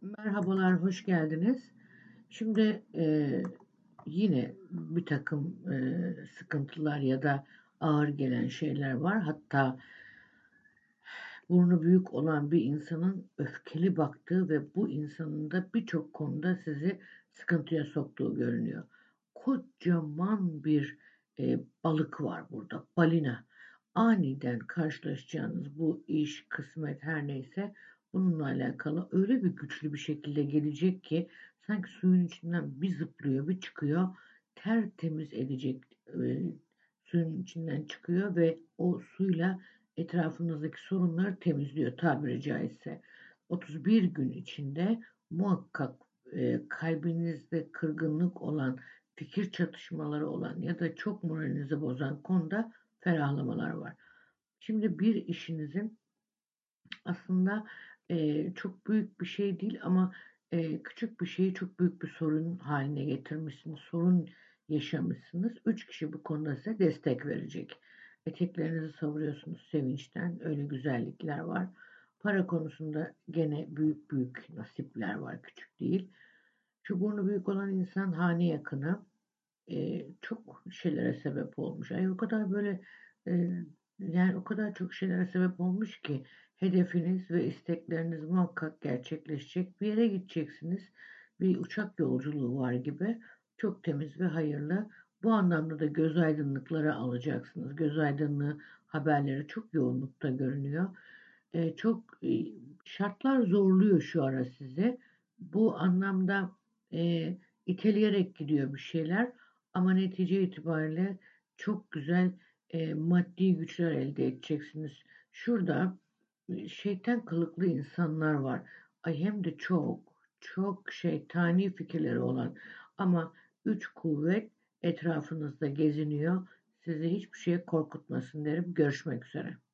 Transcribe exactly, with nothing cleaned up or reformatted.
Merhabalar, hoş geldiniz. Şimdi eee, yine bir takım eee, sıkıntılar ya da ağır gelen şeyler var. Hatta burnu büyük olan bir insanın öfkeli baktığı ve bu insanın da birçok konuda sizi sıkıntıya soktuğu görünüyor. Kocaman bir eee, balık var burada, balina. Aniden karşılaşacağınız bu iş, kısmet her neyse bununla alakalı öyle bir güçlü bir şekilde gelecek ki sanki suyun içinden bir zıplıyor, bir çıkıyor, tertemiz edecek eee, suyun içinden çıkıyor ve o suyla etrafınızdaki sorunları temizliyor tabiri caizse. otuz bir gün içinde muhakkak e, kalbinizde kırgınlık olan, fikir çatışmaları olan ya da çok moralinizi bozan konuda ferahlamalar var. Şimdi bir işinizin aslında e, çok büyük bir şey değil ama e, küçük bir şeyi çok büyük bir sorun haline getirmişsiniz. Sorun yaşamışsınız. Üç kişi bu konuda size destek verecek. Eteklerinizi savuruyorsunuz sevinçten. Öyle güzellikler var. Para konusunda gene büyük büyük nasipler var. Küçük değil. Şu burnu büyük olan insan hane yakını e, çok şeylere sebep olmuş. Ay o kadar böyle e, yani o kadar çok şeylere sebep olmuş ki hedefiniz ve istekleriniz muhakkak gerçekleşecek. Bir yere gideceksiniz. Bir uçak yolculuğu var gibi. Çok temiz ve hayırlı. Bu anlamda da göz aydınlıkları alacaksınız. Göz aydınlığı haberleri çok yoğunlukta görünüyor. E, çok e, şartlar zorluyor şu ara sizi. Bu anlamda e, iteleyerek gidiyor bir şeyler. Ama netice itibariyle çok güzel e, maddi güçler elde edeceksiniz. Şurada e, şeytan kılıklı insanlar var. Ay hem de çok çok şeytani fikirleri olan ama üç kuvvet etrafınızda geziniyor. Sizi hiçbir şey korkutmasın derim. Görüşmek üzere.